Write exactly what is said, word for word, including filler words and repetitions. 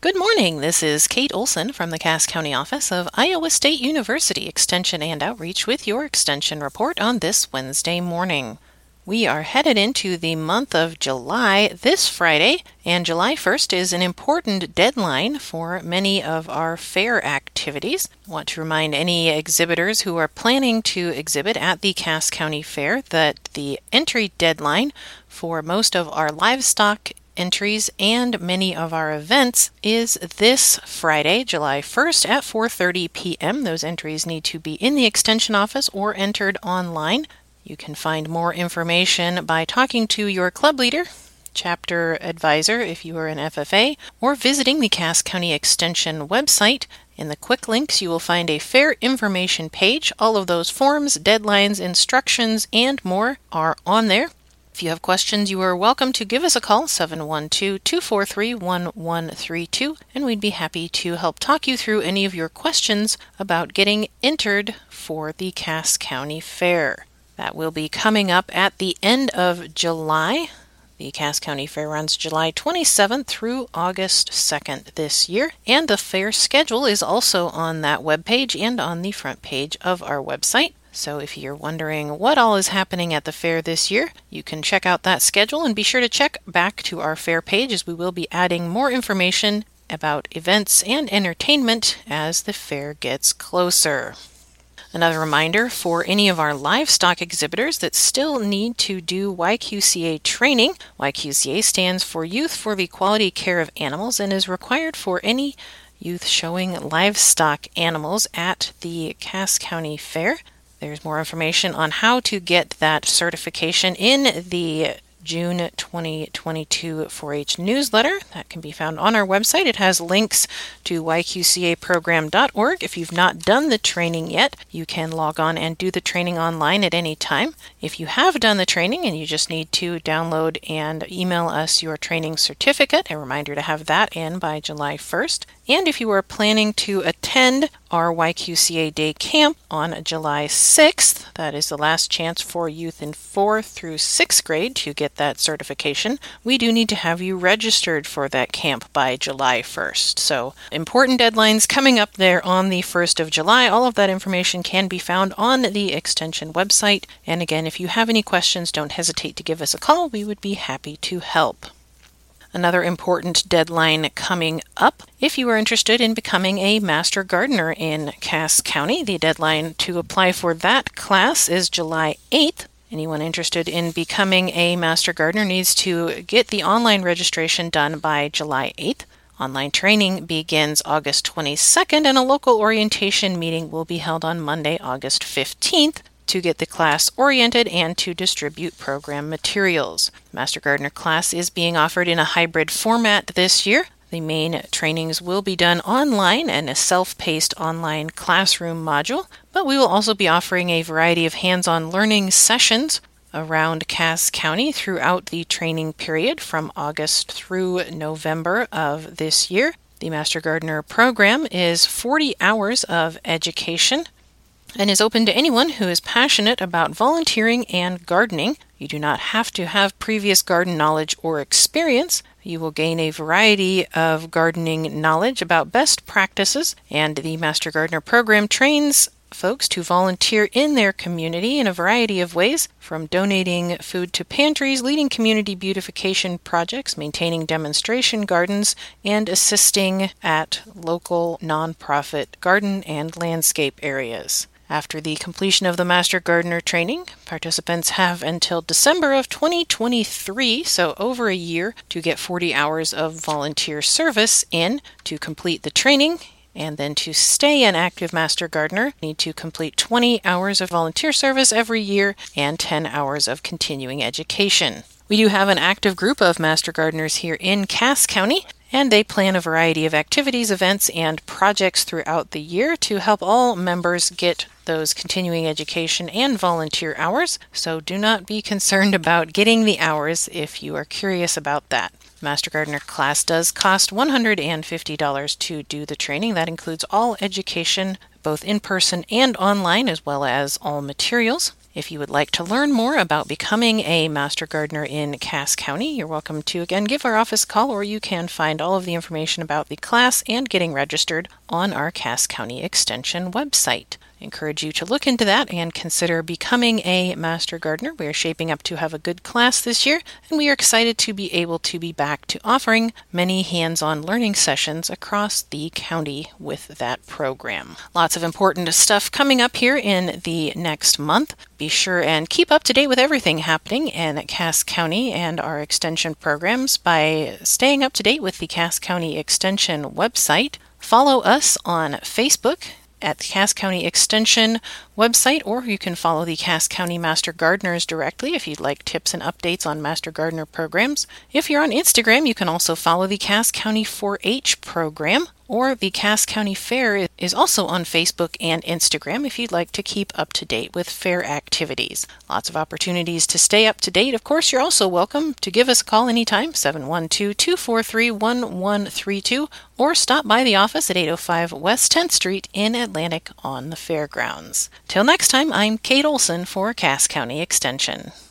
Good morning. This is Kate Olson from the Cass County office of Iowa State University Extension and Outreach with your Extension report on this Wednesday morning. We are headed into the month of July this Friday, and July first is an important deadline for many of our fair activities. I want to remind any exhibitors who are planning to exhibit at the Cass County Fair that the entry deadline for most of our livestock entries and many of our events is this Friday, July first at four thirty p.m. Those entries need to be in the Extension office or entered online. You can find more information by talking to your club leader, chapter advisor if you are an F F A, or visiting the Cass County Extension website. In the quick links, you will find a fair information page. All of those forms, deadlines, instructions, and more are on there. If you have questions, you are welcome to give us a call, seven one two, two four three, one one three two, and we'd be happy to help talk you through any of your questions about getting entered for the Cass County Fair. That will be coming up at the end of July. The Cass County Fair runs July twenty-seventh through August second this year, and the fair schedule is also on that webpage and on the front page of our website. So if you're wondering what all is happening at the fair this year, you can check out that schedule and be sure to check back to our fair page as we will be adding more information about events and entertainment as the fair gets closer. Another reminder for any of our livestock exhibitors that still need to do Y Q C A training. Y Q C A stands for Youth for the Quality Care of Animals and is required for any youth showing livestock animals at the Cass County Fair. There's more information on how to get that certification in the June twenty twenty-two four H newsletter. That can be found on our website. It has links to Y Q C A program dot org. If you've not done the training yet, you can log on and do the training online at any time. If you have done the training and you just need to download and email us your training certificate, a reminder to have that in by July first. And if you are planning to attend our Y Q C A Day Camp on July sixth, that is the last chance for youth in fourth through sixth grade to get that certification, we do need to have you registered for that camp by July first. So important deadlines coming up there on the first of July. All of that information can be found on the Extension website. And again, if you have any questions, don't hesitate to give us a call. We would be happy to help. Another important deadline coming up. If you are interested in becoming a Master Gardener in Cass County, the deadline to apply for that class is July eighth. Anyone interested in becoming a Master Gardener needs to get the online registration done by July eighth. Online training begins August twenty-second, and a local orientation meeting will be held on Monday, August fifteenth. To get the class oriented and to distribute program materials. Master Gardener class is being offered in a hybrid format this year. The main trainings will be done online and a self-paced online classroom module, but we will also be offering a variety of hands-on learning sessions around Cass County throughout the training period from August through November of this year. The Master Gardener program is forty hours of education and is open to anyone who is passionate about volunteering and gardening. You do not have to have previous garden knowledge or experience. You will gain a variety of gardening knowledge about best practices, and the Master Gardener program trains folks to volunteer in their community in a variety of ways, from donating food to pantries, leading community beautification projects, maintaining demonstration gardens, and assisting at local nonprofit garden and landscape areas. After the completion of the Master Gardener training, participants have until December of twenty twenty-three, so over a year, to get forty hours of volunteer service in to complete the training. And then to stay an active Master Gardener, you need to complete twenty hours of volunteer service every year and ten hours of continuing education. We do have an active group of Master Gardeners here in Cass County, and they plan a variety of activities, events, and projects throughout the year to help all members get those continuing education and volunteer hours. So do not be concerned about getting the hours if you are curious about that. Master Gardener class does cost one hundred fifty dollars to do the training. That includes all education, both in person and online, as well as all materials. If you would like to learn more about becoming a Master Gardener in Cass County, you're welcome to again give our office a call, or you can find all of the information about the class and getting registered on our Cass County Extension website. I encourage you to look into that and consider becoming a Master Gardener. We are shaping up to have a good class this year, and we are excited to be able to be back to offering many hands-on learning sessions across the county with that program. Lots of important stuff coming up here in the next month. Be sure and keep up to date with everything happening in Cass County and our Extension programs by staying up to date with the Cass County Extension website. Follow us on Facebook at the Cass County Extension website, or you can follow the Cass County Master Gardeners directly if you'd like tips and updates on Master Gardener programs. If you're on Instagram, you can also follow the Cass County four H program, or the Cass County Fair is also on Facebook and Instagram if you'd like to keep up to date with fair activities. Lots of opportunities to stay up to date. Of course, you're also welcome to give us a call anytime, seven one two, two four three, one one three two, or stop by the office at eight oh five West tenth Street in Atlantic on the fairgrounds. Till next time, I'm Kate Olson for Cass County Extension.